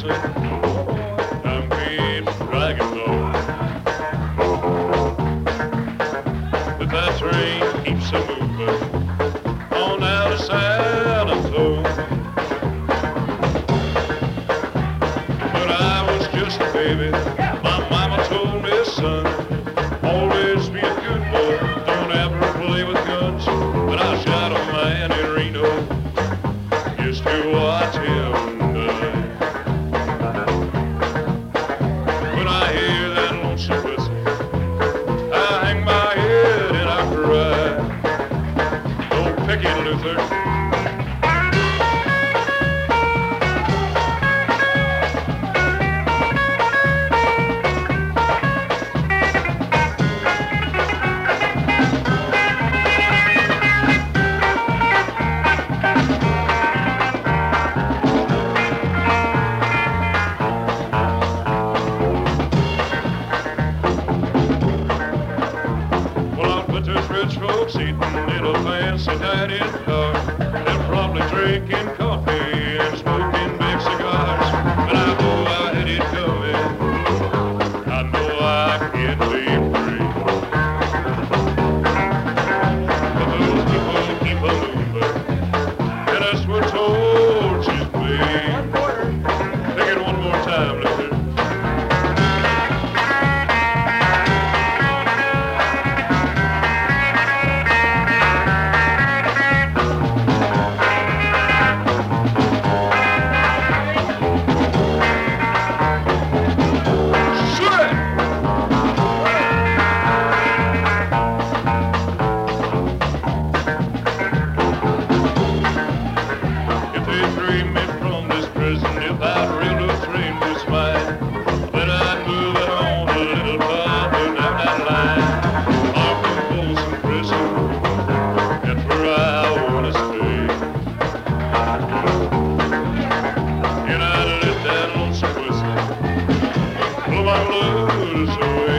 listen, time keeps dragging low. But that train keeps a moving on out of San Antonio. But I was just a baby. My mama told me, son, always be a good boy. Don't ever play with guns. But I shot a man in Reno just to watch him die. When I hear that lonesome whistle, I hang my head and I cry. Don't pick it, Luther. Rich folks eating in a fancy dining car. They're probably drinking coffee and smoking big cigars. But I know I had it coming. I know I can't leave free. But those people keep a moving, and that's what tortures me. Take it one more time, Luther. If that railroad train was mine, then I'd move it on a little farther down that line. Off to Folsom Prison, that's where I want to stay. And I'd let that lonesome whistle blow my blues away.